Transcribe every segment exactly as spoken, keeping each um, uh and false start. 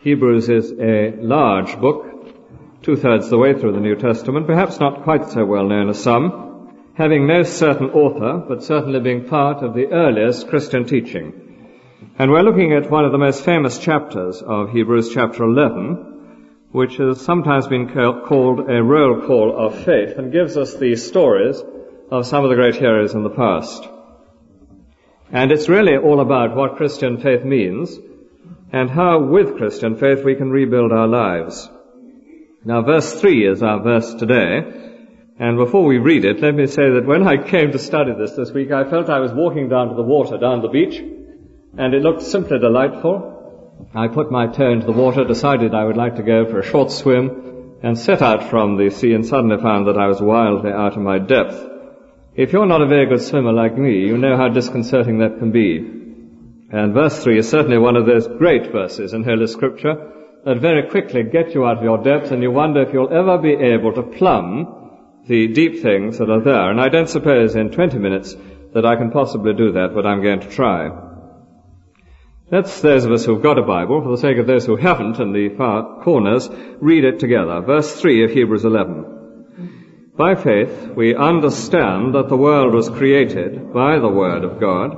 Hebrews is a large book, two-thirds the way through the New Testament, perhaps not quite so well known as some, having no certain author, but certainly being part of the earliest Christian teaching. And we're looking at one of the most famous chapters of Hebrews, chapter eleven, which has sometimes been called a roll call of faith, and gives us the stories of some of the great heroes in the past. And it's really all about what Christian faith means, and how with Christian faith we can rebuild our lives. Now, verse three is our verse today, and before we read it, let me say that when I came to study this this week, I felt I was walking down to the water, down the beach, and it looked simply delightful. I put my toe into the water, decided I would like to go for a short swim, and set out from the sea, and suddenly found that I was wildly out of my depth. If you're not a very good swimmer like me, you know how disconcerting that can be. And verse three is certainly one of those great verses in Holy Scripture that very quickly get you out of your depths, and you wonder if you'll ever be able to plumb the deep things that are there. And I don't suppose in twenty minutes that I can possibly do that, but I'm going to try. Let's, those of us who've got a Bible, for the sake of those who haven't in the far corners, read it together. Verse three of Hebrews eleven. By faith we understand that the world was created by the word of God,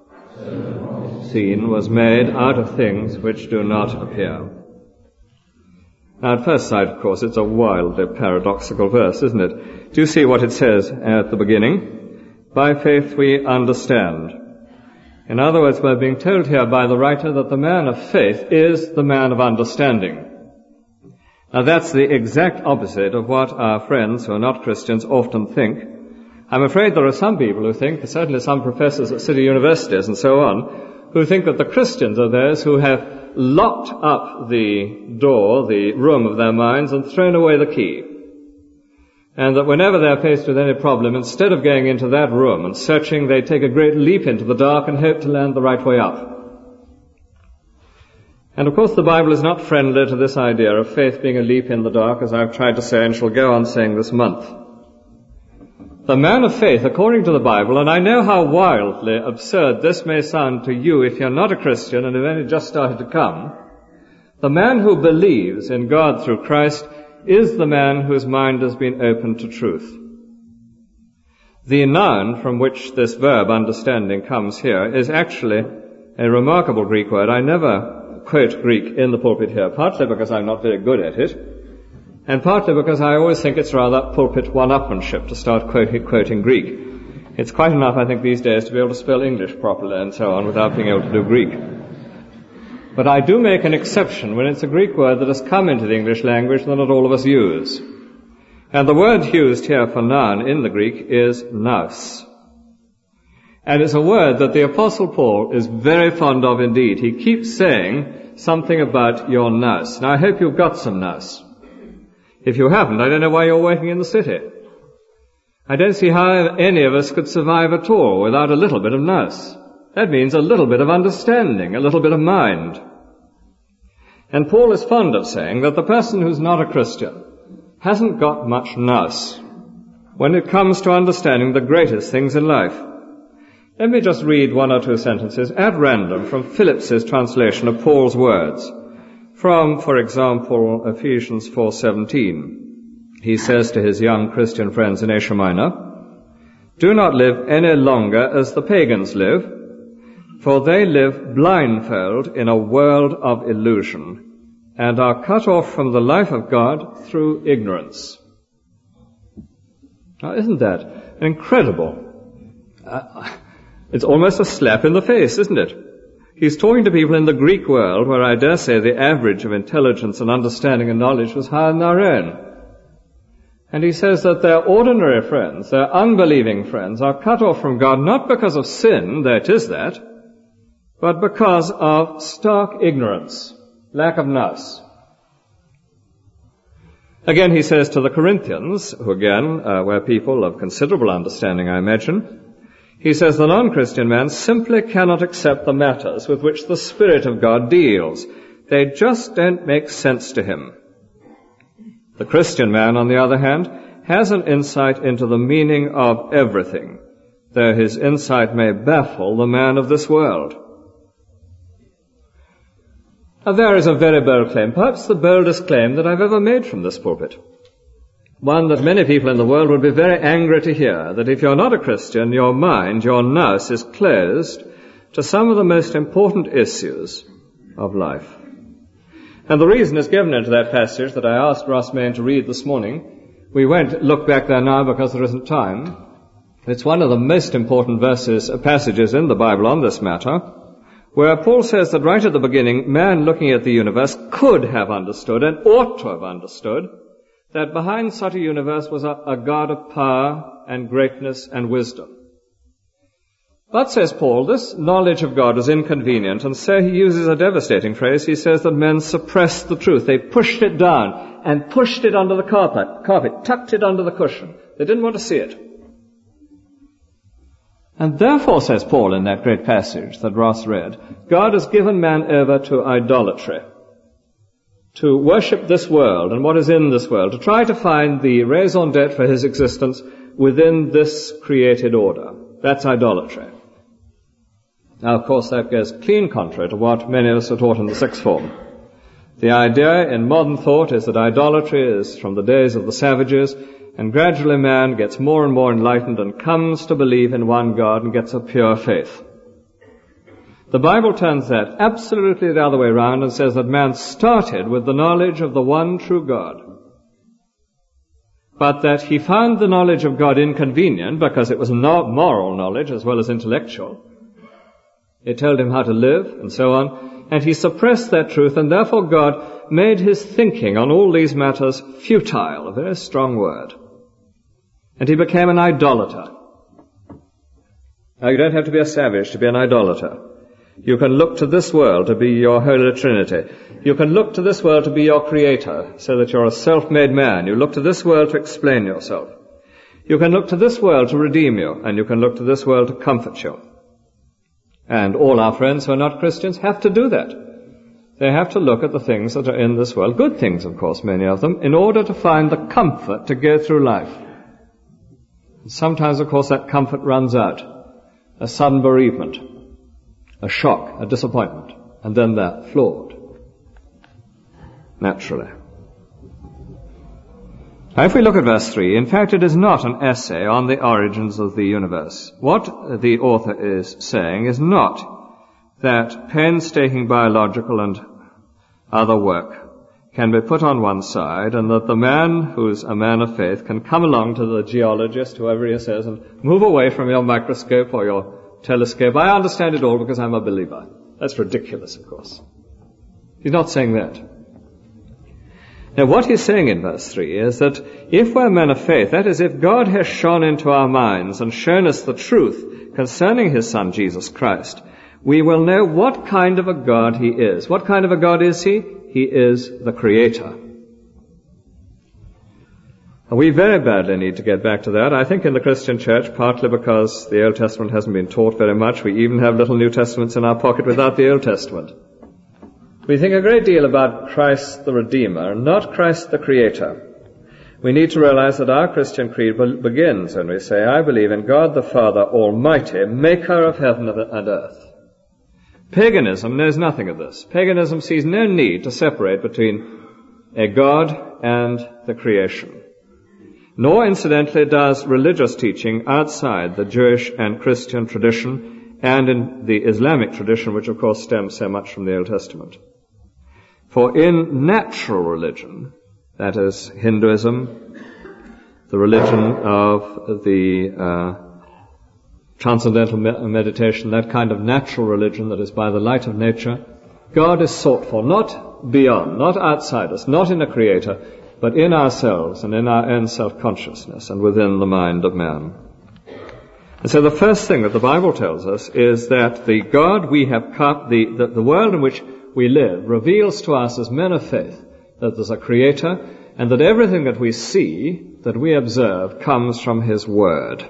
seen was made out of things which do not appear. Now, at first sight, of course, it's a wildly paradoxical verse, isn't it? Do you see what it says at the beginning? By faith we understand. In other words, we're being told here by the writer that the man of faith is the man of understanding. Now, that's the exact opposite of what our friends who are not Christians often think. I'm afraid there are some people who think, certainly some professors at city universities and so on, who think that the Christians are those who have locked up the door, the room of their minds, and thrown away the key. And that whenever they're faced with any problem, instead of going into that room and searching, they take a great leap into the dark and hope to land the right way up. And of course the Bible is not friendly to this idea of faith being a leap in the dark, as I've tried to say and shall go on saying this month. The man of faith, according to the Bible, and I know how wildly absurd this may sound to you if you're not a Christian and have only just started to come, the man who believes in God through Christ is the man whose mind has been opened to truth. The noun from which this verb, understanding, comes here is actually a remarkable Greek word. I never quote Greek in the pulpit here, partly because I'm not very good at it, and partly because I always think it's rather pulpit one-upmanship to start quoting, quoting Greek. It's quite enough, I think, these days to be able to spell English properly and so on without being able to do Greek. But I do make an exception when it's a Greek word that has come into the English language that not all of us use. And the word used here for noun in the Greek is nous. And it's a word that the Apostle Paul is very fond of indeed. He keeps saying something about your nous. Now, I hope you've got some nous. If you haven't, I don't know why you're waiting in the city. I don't see how any of us could survive at all without a little bit of nous. That means a little bit of understanding, a little bit of mind. And Paul is fond of saying that the person who's not a Christian hasn't got much nous when it comes to understanding the greatest things in life. Let me just read one or two sentences at random from Phillips's translation of Paul's words. From, for example, Ephesians four seventeen. He says to his young Christian friends in Asia Minor, "Do not live any longer as the pagans live, for they live blindfold in a world of illusion, and are cut off from the life of God through ignorance." Now, isn't that incredible? Uh, It's almost a slap in the face, isn't it? He's talking to people in the Greek world where I dare say the average of intelligence and understanding and knowledge was higher than our own. And he says that their ordinary friends, their unbelieving friends, are cut off from God not because of sin, though it is that, but because of stark ignorance, lack of nous. Again, he says to the Corinthians, who again uh, were people of considerable understanding, I imagine, he says the non-Christian man simply cannot accept the matters with which the Spirit of God deals. They just don't make sense to him. The Christian man, on the other hand, has an insight into the meaning of everything, though his insight may baffle the man of this world. Now there is a very bold claim, perhaps the boldest claim that I've ever made from this pulpit. One that many people in the world would be very angry to hear, that if you're not a Christian, your mind, your nous is closed to some of the most important issues of life. And the reason is given into that passage that I asked Ross Main to read this morning. We won't look back there now because there isn't time. It's one of the most important verses, passages in the Bible on this matter, where Paul says that right at the beginning, man looking at the universe could have understood and ought to have understood that behind such a universe was a, a God of power and greatness and wisdom. But, says Paul, this knowledge of God was inconvenient, and so he uses a devastating phrase. He says that men suppressed the truth. They pushed it down and pushed it under the carpet, carpet, tucked it under the cushion. They didn't want to see it. And therefore, says Paul in that great passage that Ross read, God has given man over to idolatry, to worship this world and what is in this world, to try to find the raison d'etre for his existence within this created order. That's idolatry. Now, of course, that goes clean contrary to what many of us are taught in the sixth form. The idea in modern thought is that idolatry is from the days of the savages, and gradually man gets more and more enlightened and comes to believe in one God and gets a pure faith. The Bible turns that absolutely the other way around and says that man started with the knowledge of the one true God, but that he found the knowledge of God inconvenient because it was not moral knowledge as well as intellectual. It told him how to live and so on, and he suppressed that truth, and therefore God made his thinking on all these matters futile, a very strong word. And he became an idolater. Now, you don't have to be a savage to be an idolater. You can look to this world to be your Holy Trinity. You can look to this world to be your creator, so that you're a self-made man. You look to this world to explain yourself. You can look to this world to redeem you, and you can look to this world to comfort you. And all our friends who are not Christians have to do that. They have to look at the things that are in this world, good things, of course, many of them, in order to find the comfort to go through life. And sometimes, of course, that comfort runs out. A sudden bereavement, a shock, a disappointment, and then they're floored. Naturally. Now, if we look at verse three, in fact, it is not an essay on the origins of the universe. What the author is saying is not that painstaking biological and other work can be put on one side, and that the man who's a man of faith can come along to the geologist, whoever he says, and move away from your microscope or your telescope. I understand it all because I'm a believer. That's ridiculous, of course. He's not saying that. Now, what he's saying in verse three is that if we're men of faith, that is, if God has shone into our minds and shown us the truth concerning his Son, Jesus Christ, we will know what kind of a God he is. What kind of a God is he? He is the Creator. And we very badly need to get back to that. I think in the Christian church, partly because the Old Testament hasn't been taught very much. We even have little New Testaments in our pocket without the Old Testament. We think a great deal about Christ the Redeemer, not Christ the Creator. We need to realize that our Christian creed begins when we say, I believe in God the Father Almighty, maker of heaven and earth. Paganism knows nothing of this. Paganism sees no need to separate between a God and the creation. Nor, incidentally, does religious teaching outside the Jewish and Christian tradition and in the Islamic tradition, which of course stems so much from the Old Testament. For in natural religion, that is Hinduism, the religion of the uh, transcendental me- meditation, that kind of natural religion that is by the light of nature, God is sought for, not beyond, not outside us, not in a creator, but in ourselves and in our own self-consciousness and within the mind of man. And so the first thing that the Bible tells us is that the God we have come, the, the, the world in which we live reveals to us as men of faith that there's a creator and that everything that we see, that we observe, comes from his word.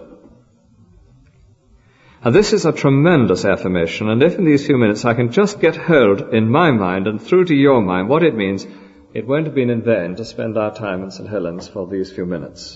Now this is a tremendous affirmation, and if in these few minutes I can just get hold in my mind and through to your mind what it means, it won't have been in vain to spend our time in Saint Helens for these few minutes.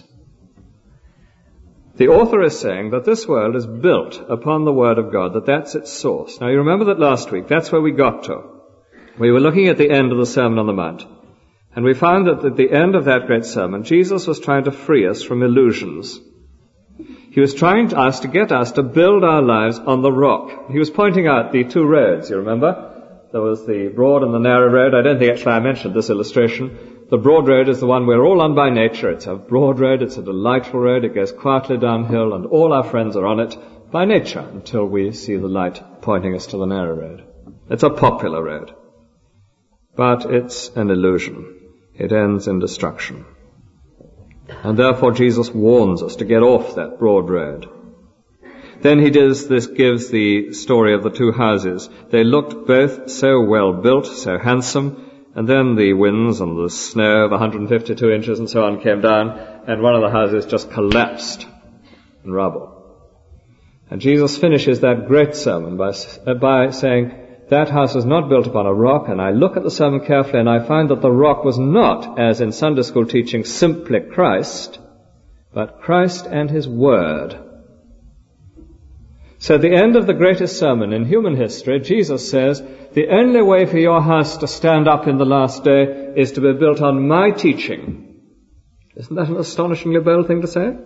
The author is saying that this world is built upon the Word of God, that that's its source. Now you remember that last week, that's where we got to. We were looking at the end of the Sermon on the Mount, and we found that at the end of that great sermon, Jesus was trying to free us from illusions. He was trying to us to get us to build our lives on the rock. He was pointing out the two roads, you remember? There was the broad and the narrow road. I don't think actually I mentioned this illustration. The broad road is the one we're all on by nature. It's a broad road, it's a delightful road, it goes quietly downhill, and all our friends are on it by nature until we see the light pointing us to the narrow road. It's a popular road. But it's an illusion. It ends in destruction. And therefore Jesus warns us to get off that broad road. Then he does this, gives the story of the two houses. They looked both so well built, so handsome, and then the winds and the snow of one hundred fifty-two inches and so on came down, and one of the houses just collapsed in rubble. And Jesus finishes that great sermon by, by saying, that house was not built upon a rock, and I look at the sermon carefully and I find that the rock was not, as in Sunday school teaching, simply Christ, but Christ and his Word. So at the end of the greatest sermon in human history, Jesus says, the only way for your house to stand up in the last day is to be built on my teaching. Isn't that an astonishingly bold thing to say?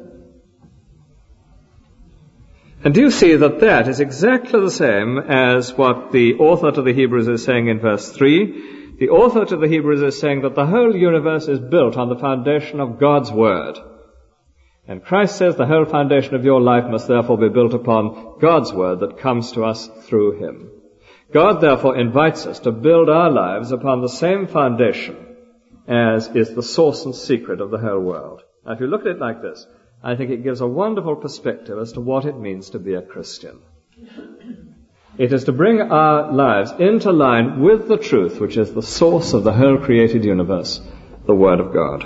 And do you see that that is exactly the same as what the author to the Hebrews is saying in verse three? The author to the Hebrews is saying that the whole universe is built on the foundation of God's Word. And Christ says the whole foundation of your life must therefore be built upon God's Word that comes to us through Him. God therefore invites us to build our lives upon the same foundation as is the source and secret of the whole world. Now if you look at it like this, I think it gives a wonderful perspective as to what it means to be a Christian. It is to bring our lives into line with the truth, which is the source of the whole created universe, the Word of God.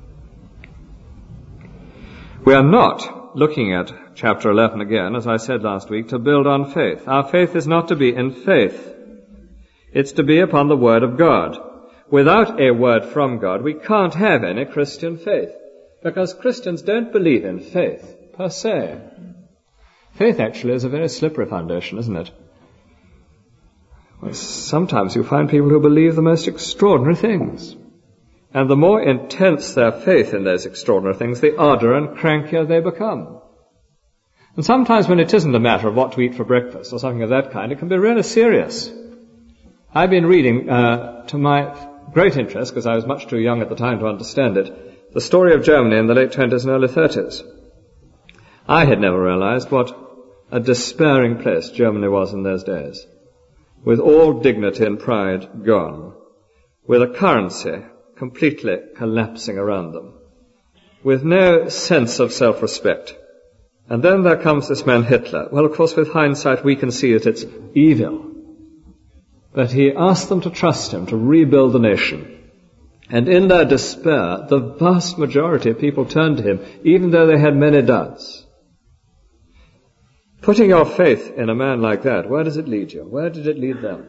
We are not looking at chapter eleven again, as I said last week, to build on faith. Our faith is not to be in faith. It's to be upon the Word of God. Without a word from God, we can't have any Christian faith. Because Christians don't believe in faith, per se. Faith actually is a very slippery foundation, isn't it? Well, sometimes you find people who believe the most extraordinary things. And the more intense their faith in those extraordinary things, the odder and crankier they become. And sometimes when it isn't a matter of what to eat for breakfast or something of that kind, it can be really serious. I've been reading, uh, to my great interest, because I was much too young at the time to understand it, the story of Germany in the late twenties and early thirties. I had never realized what a despairing place Germany was in those days, with all dignity and pride gone, with a currency completely collapsing around them, with no sense of self-respect. And then there comes this man Hitler. Well, of course, with hindsight, we can see that it's evil. But he asked them to trust him to rebuild the nation. And in their despair, the vast majority of people turned to him, even though they had many doubts. Putting your faith in a man like that, where does it lead you? Where did it lead them?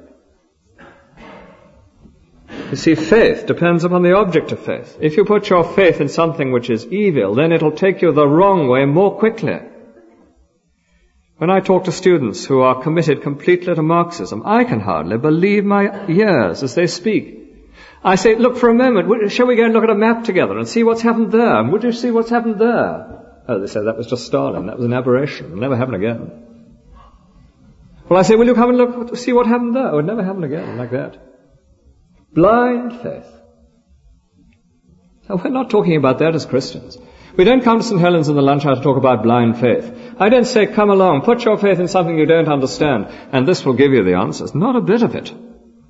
You see, faith depends upon the object of faith. If you put your faith in something which is evil, then it'll take you the wrong way more quickly. When I talk to students who are committed completely to Marxism, I can hardly believe my ears as they speak. I say, look for a moment, shall we go and look at a map together and see what's happened there? And would you see what's happened there? Oh, they say, that was just Stalin, that was an aberration, it'll never happen again. Well, I say, will you come and look, see what happened there? Oh, it'll never happen again, like that. Blind faith. Now, we're not talking about that as Christians. We don't come to Saint Helens in the lunch hour to talk about blind faith. I don't say, come along, put your faith in something you don't understand, and this will give you the answers. Not a bit of it.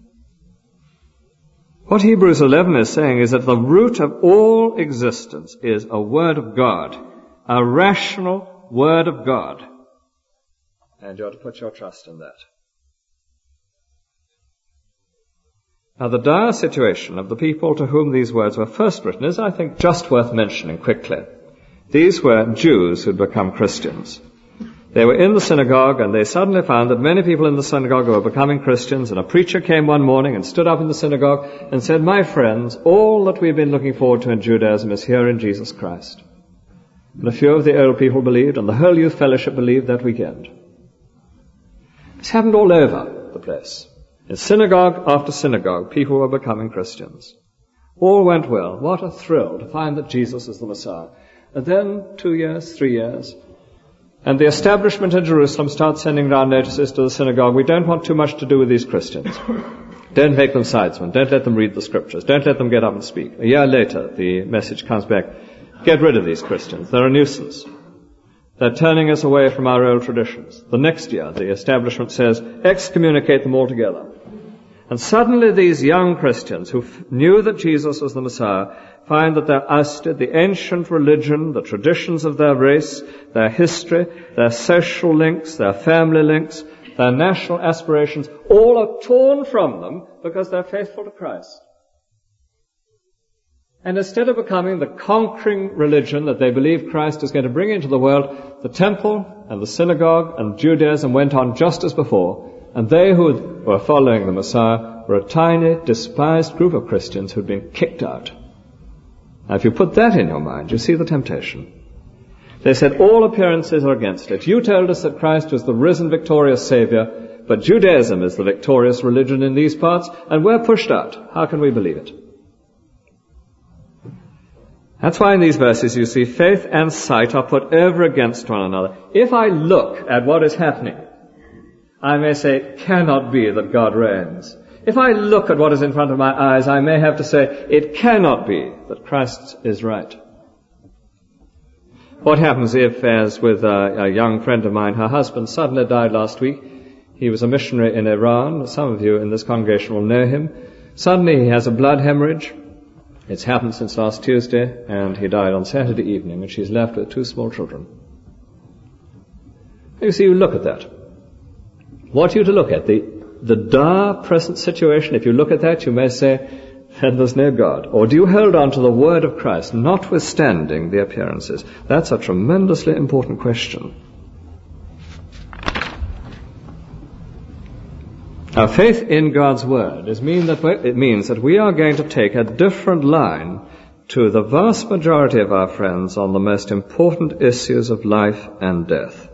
What Hebrews eleven is saying is that the root of all existence is a Word of God, a rational Word of God. And you ought to put your trust in that. Now, the dire situation of the people to whom these words were first written is, I think, just worth mentioning quickly. These were Jews who'd become Christians. They were in the synagogue, and they suddenly found that many people in the synagogue were becoming Christians, and a preacher came one morning and stood up in the synagogue and said, my friends, all that we've been looking forward to in Judaism is here in Jesus Christ. And a few of the old people believed, and the whole youth fellowship believed that weekend. It's happened all over the place. In synagogue after synagogue, people were becoming Christians. All went well. What a thrill to find that Jesus is the Messiah. And then two years, three years, and the establishment in Jerusalem starts sending round notices to the synagogue. We don't want too much to do with these Christians. Don't make them sidesmen. Don't let them read the scriptures. Don't let them get up and speak. A year later, the message comes back. Get rid of these Christians. They're a nuisance. They're turning us away from our old traditions. The next year, the establishment says, excommunicate them altogether. And suddenly these young Christians who f- knew that Jesus was the Messiah find that they're ousted. The ancient religion, the traditions of their race, their history, their social links, their family links, their national aspirations, all are torn from them because they're faithful to Christ. And instead of becoming the conquering religion that they believe Christ is going to bring into the world, the temple and the synagogue and Judaism went on just as before. And they who were following the Messiah were a tiny, despised group of Christians who'd been kicked out. Now, if you put that in your mind, you see the temptation. They said, all appearances are against it. You told us that Christ was the risen, victorious Savior, but Judaism is the victorious religion in these parts, and we're pushed out. How can we believe it? That's why in these verses you see faith and sight are put over against one another. If I look at what is happening, I may say, it cannot be that God reigns. If I look at what is in front of my eyes, I may have to say, it cannot be that Christ is right. What happens if, as with a, a young friend of mine, her husband suddenly died last week? He was a missionary in Iran. Some of you in this congregation will know him. Suddenly he has a blood hemorrhage. It's happened since last Tuesday, and he died on Saturday evening, and she's left with two small children. You see, you look at that. What are you to look at? The, the dire present situation. If you look at that, you may say, then there's no God. Or do you hold on to the word of Christ, notwithstanding the appearances? That's a tremendously important question. Our faith in God's word is mean that it means that we are going to take a different line to the vast majority of our friends on the most important issues of life and death.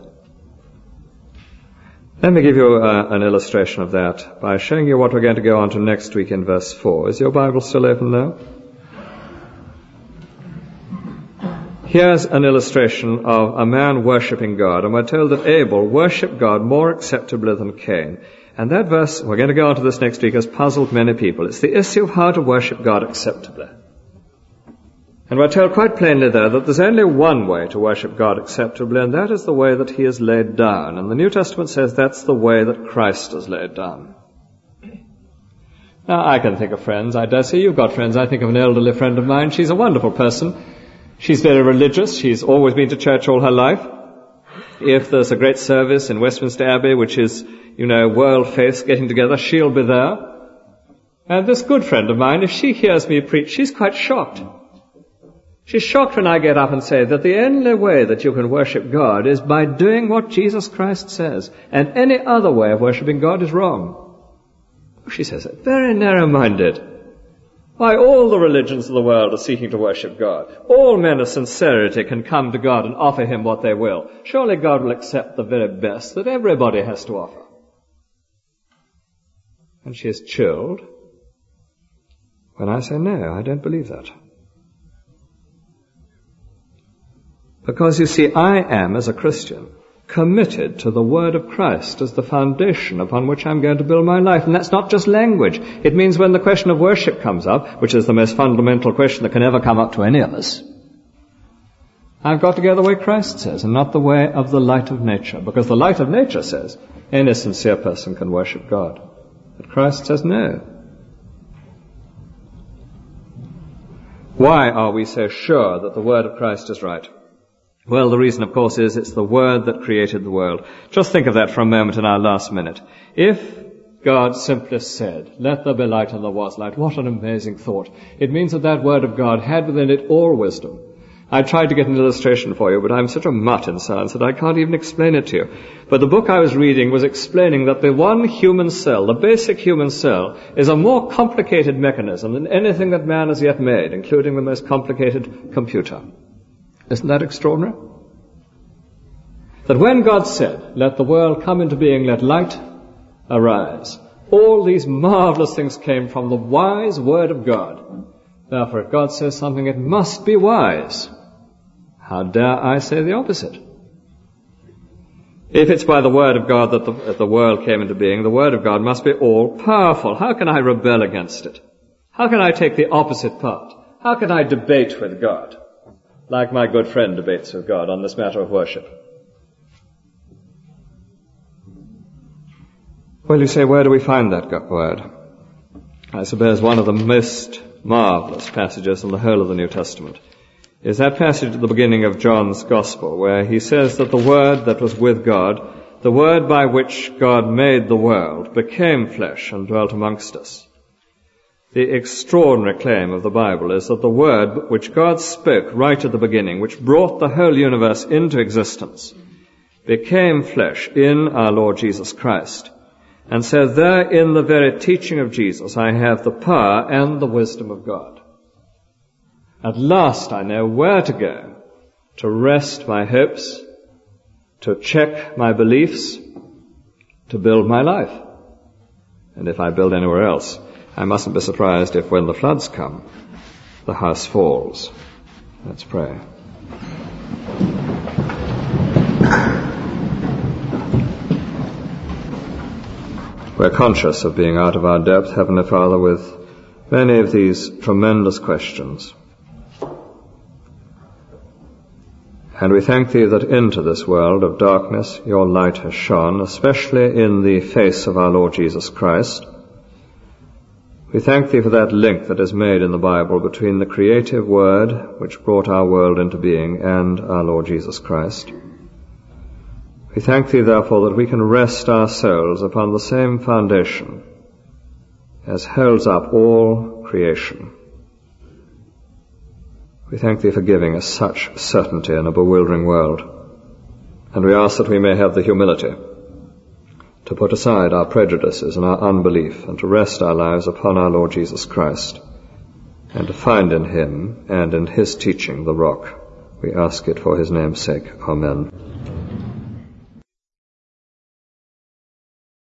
Let me give you uh, an illustration of that by showing you what we're going to go on to next week in verse four. Is your Bible still open now? Here's an illustration of a man worshipping God, and we're told that Abel worshipped God more acceptably than Cain. And that verse, we're going to go on to this next week, has puzzled many people. It's the issue of how to worship God acceptably. And we're told quite plainly there that there's only one way to worship God acceptably, and that is the way that he is laid down. And the New Testament says that's the way that Christ is laid down. Now, I can think of friends. I dare say you've got friends. I think of an elderly friend of mine. She's a wonderful person. She's very religious. She's always been to church all her life. If there's a great service in Westminster Abbey, which is, you know, world faiths getting together, she'll be there. And this good friend of mine, if she hears me preach, she's quite shocked. She's shocked when I get up and say that the only way that you can worship God is by doing what Jesus Christ says, and any other way of worshiping God is wrong. She says it, very narrow-minded. Why, all the religions of the world are seeking to worship God. All men of sincerity can come to God and offer him what they will. Surely God will accept the very best that everybody has to offer. And she is chilled when I say, no, I don't believe that. Because, you see, I am, as a Christian, committed to the word of Christ as the foundation upon which I'm going to build my life. And that's not just language. It means when the question of worship comes up, which is the most fundamental question that can ever come up to any of us, I've got to go the way Christ says, and not the way of the light of nature. Because the light of nature says any sincere person can worship God. But Christ says no. Why are we so sure that the word of Christ is right? Well, the reason, of course, is it's the Word that created the world. Just think of that for a moment in our last minute. If God simply said, let there be light, and there was light, what an amazing thought. It means that that Word of God had within it all wisdom. I tried to get an illustration for you, but I'm such a mutt in science that I can't even explain it to you. But the book I was reading was explaining that the one human cell, the basic human cell, is a more complicated mechanism than anything that man has yet made, including the most complicated computer. Isn't that extraordinary? That when God said, let the world come into being, let light arise, All these marvelous things came from the wise Word of God. Therefore, if God says something, it must be wise. How dare I say the opposite? If it's by the Word of God that the, that the world came into being, the Word of God must be all-powerful. How can I rebel against it? How can I take the opposite part? How can I debate with God, like my good friend debates with God on this matter of worship? Well, you say, where do we find that word? I suppose one of the most marvelous passages in the whole of the New Testament is that passage at the beginning of John's Gospel, where he says that the Word that was with God, the Word by which God made the world, became flesh and dwelt amongst us. The extraordinary claim of the Bible is that the Word which God spoke right at the beginning, which brought the whole universe into existence, became flesh in our Lord Jesus Christ. And so there in the very teaching of Jesus, I have the power and the wisdom of God. At last I know where to go to rest my hopes, to check my beliefs, to build my life. And if I build anywhere else, I mustn't be surprised if when the floods come, the house falls. Let's pray. We're conscious of being out of our depth, Heavenly Father, with many of these tremendous questions. And we thank Thee that into this world of darkness your light has shone, especially in the face of our Lord Jesus Christ. We thank Thee for that link that is made in the Bible between the creative Word which brought our world into being and our Lord Jesus Christ. We thank Thee, therefore, that we can rest our souls upon the same foundation as holds up all creation. We thank Thee for giving us such certainty in a bewildering world, and we ask that we may have the humility to put aside our prejudices and our unbelief and to rest our lives upon our Lord Jesus Christ and to find in Him and in His teaching the rock. We ask it for His name's sake. Amen.